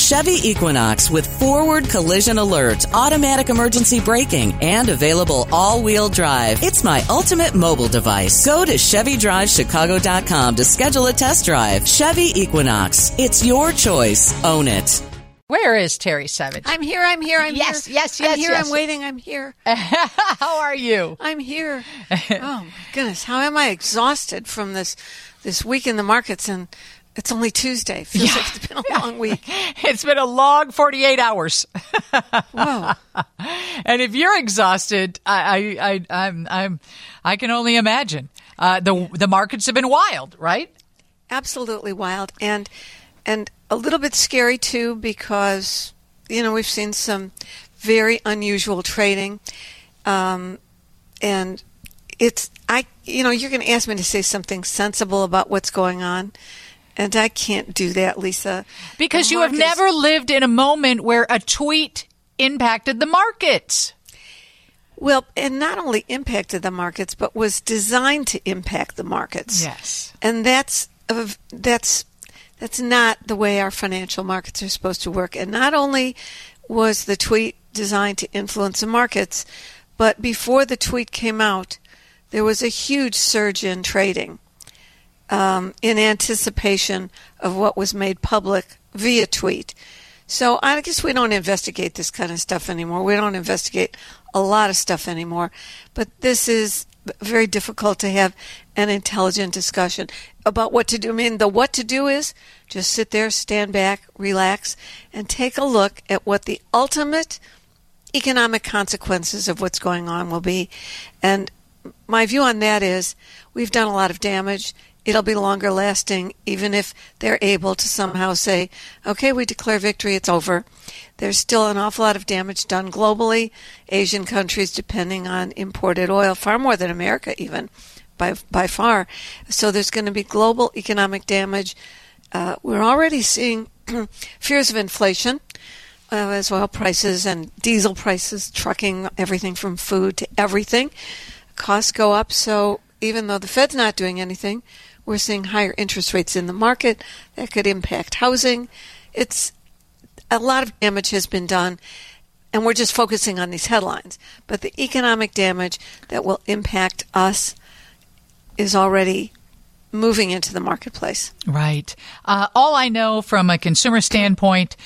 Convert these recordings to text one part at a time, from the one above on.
Chevy Equinox with forward collision alert, automatic emergency braking, and available all-wheel drive. It's my ultimate mobile device. Go to ChevyDriveChicago.com to schedule a test drive. Chevy Equinox. It's your choice. Own it. Where is Terry Savage? I'm here. Yes. I'm waiting. I'm here. How are you? I'm here. Oh, my goodness. How am I exhausted from this week in the markets? And it's only Tuesday. Feels like it's been a long week. It's been a long 48 hours. Whoa. And if you're exhausted, I can only imagine. The markets have been wild, right? Absolutely wild. And a little bit scary, too, because, we've seen some very unusual trading. And you're going to ask me to say something sensible about what's going on. And I can't do that, Lisa. Because you have never lived in a moment where a tweet impacted the markets. Well, and not only impacted the markets, but was designed to impact the markets. Yes. And that's not the way our financial markets are supposed to work. And not only was the tweet designed to influence the markets, but before the tweet came out, there was a huge surge in trading in anticipation of what was made public via tweet. So I guess we don't investigate this kind of stuff anymore. We don't investigate a lot of stuff anymore. But this is very difficult to have an intelligent discussion about what to do. I mean, the what to do is just sit there, stand back, relax, and take a look at what the ultimate economic consequences of what's going on will be. And my view on that is we've done a lot of damage. It'll be longer lasting, even if they're able to somehow say, okay, we declare victory, it's over. There's still an awful lot of damage done globally. Asian countries depending on imported oil, far more than America even, by far. So there's going to be global economic damage. We're already seeing fears of inflation as oil prices and diesel prices, trucking, everything from food to everything. Costs go up, so even though the Fed's not doing anything, we're seeing higher interest rates in the market that could impact housing. It's a lot of damage has been done, and we're just focusing on these headlines. But the economic damage that will impact us is already moving into the marketplace. Right. All I know from a consumer standpoint,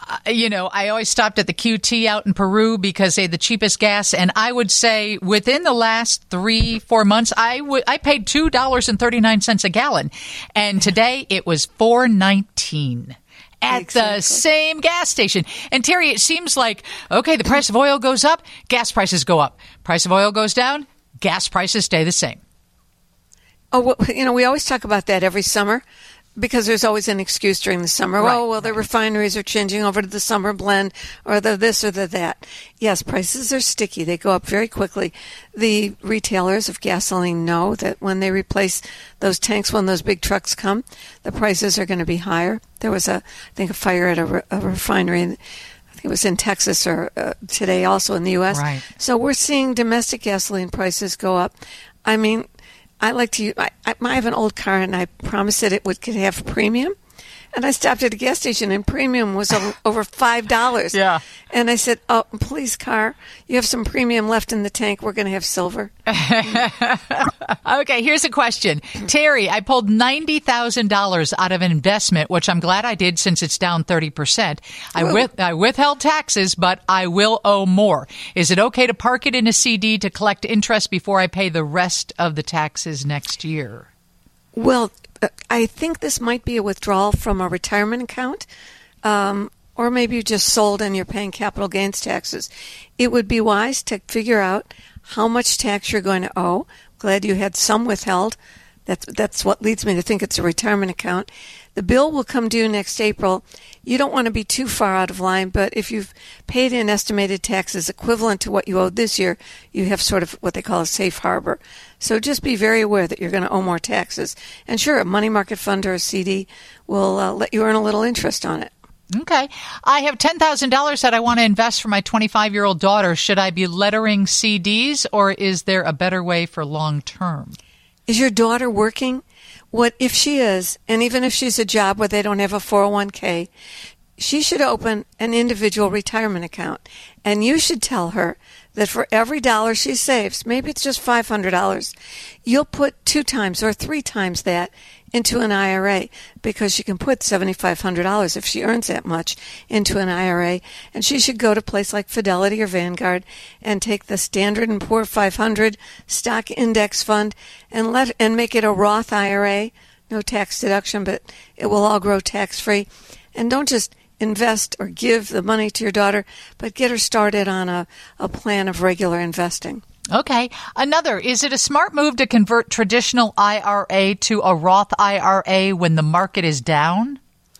I always stopped at the QT out in Peru because they had the cheapest gas. And I would say within the last 3-4 months, I paid $2.39 a gallon. And today it was $4.19 at the same gas station. And Terry, it seems like, okay, the price of oil goes up, gas prices go up. Price of oil goes down, gas prices stay the same. Oh, well, we always talk about that every summer because there's always an excuse during the summer. Right. Oh, well, the refineries are changing over to the summer blend or the this or the that. Yes, prices are sticky. They go up very quickly. The retailers of gasoline know that when they replace those tanks, when those big trucks come, the prices are going to be higher. There was, I think, a fire at a refinery. I think it was in Texas or today also in the U.S. Right. So we're seeing domestic gasoline prices go up. I mean, I like to use, I have an old car and I promised that it could have premium. And I stopped at a gas station and premium was over $5. Yeah. And I said, oh, please, car, you have some premium left in the tank. We're going to have silver. Okay, here's a question. Terry, I pulled $90,000 out of an investment, which I'm glad I did since it's down 30%. I withheld taxes, but I will owe more. Is it okay to park it in a CD to collect interest before I pay the rest of the taxes next year? Well, I think this might be a withdrawal from a retirement account, or maybe you just sold and you're paying capital gains taxes. It would be wise to figure out how much tax you're going to owe. Glad you had some withheld. That's what leads me to think it's a retirement account. The bill will come due next April. You don't want to be too far out of line, but if you've paid in estimated taxes equivalent to what you owed this year, you have sort of what they call a safe harbor. So just be very aware that you're going to owe more taxes. And sure, a money market fund or a CD will let you earn a little interest on it. Okay. I have $10,000 that I want to invest for my 25-year-old daughter. Should I be lettering CDs, or is there a better way for long term? Is your daughter working? What if she is, and even if she's a job where they don't have a 401k, she should open an individual retirement account. And you should tell her that for every dollar she saves, maybe it's just $500, you'll put 2 times or 3 times that into an IRA, because she can put $7,500 if she earns that much into an IRA. And she should go to a place like Fidelity or Vanguard and take the Standard & Poor's 500 stock index fund and make it a Roth IRA. No tax deduction, but it will all grow tax-free. And don't just invest or give the money to your daughter, but get her started on a plan of regular investing. Okay. Another, is it a smart move to convert traditional IRA to a Roth IRA when the market is down?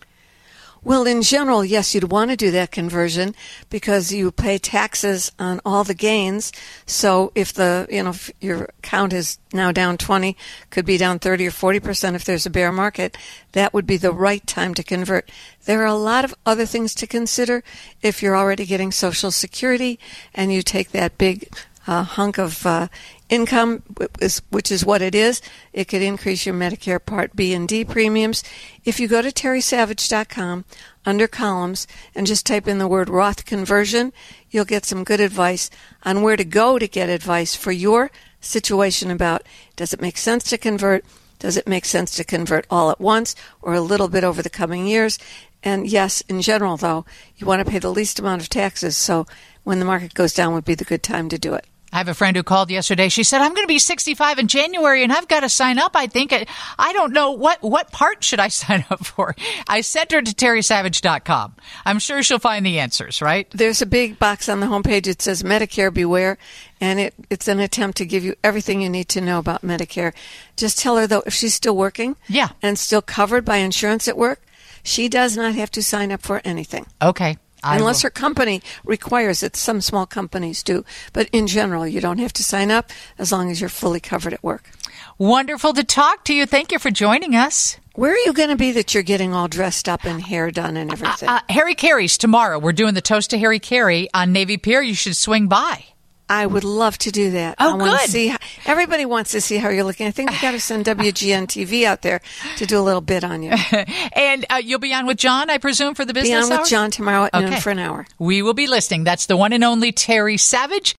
Well, in general, yes, you'd want to do that conversion because you pay taxes on all the gains. So if if your account is now down 20, could be down 30 or 40% if there's a bear market, that would be the right time to convert. There are a lot of other things to consider if you're already getting Social Security and you take that big hunk of income, which is what it is. It could increase your Medicare Part B and D premiums. If you go to terrysavage.com under columns and just type in the word Roth conversion, you'll get some good advice on where to go to get advice for your situation about, does it make sense to convert? Does it make sense to convert all at once or a little bit over the coming years? And yes, in general, though, you want to pay the least amount of taxes, so when the market goes down would be the good time to do it. I have a friend who called yesterday. She said, I'm going to be 65 in January and I've got to sign up. I think I don't know what part should I sign up for. I sent her to terrysavage.com. I'm sure she'll find the answers, right? There's a big box on the homepage. It says Medicare Beware, and it's an attempt to give you everything you need to know about Medicare. Just tell her, though, if she's still working and still covered by insurance at work, she does not have to sign up for anything. Okay. Unless her company requires it. Some small companies do. But in general, you don't have to sign up as long as you're fully covered at work. Wonderful to talk to you. Thank you for joining us. Where are you going to be that you're getting all dressed up and hair done and everything? Harry Carey's tomorrow. We're doing the Toast to Harry Carey on Navy Pier. You should swing by. I would love to do that. Oh, I want to see everybody wants to see how you're looking. I think we got to send WGN TV out there to do a little bit on you. And you'll be on with John, I presume, for the business hour? Be on with John tomorrow at noon for an hour. We will be listening. That's the one and only Terry Savage.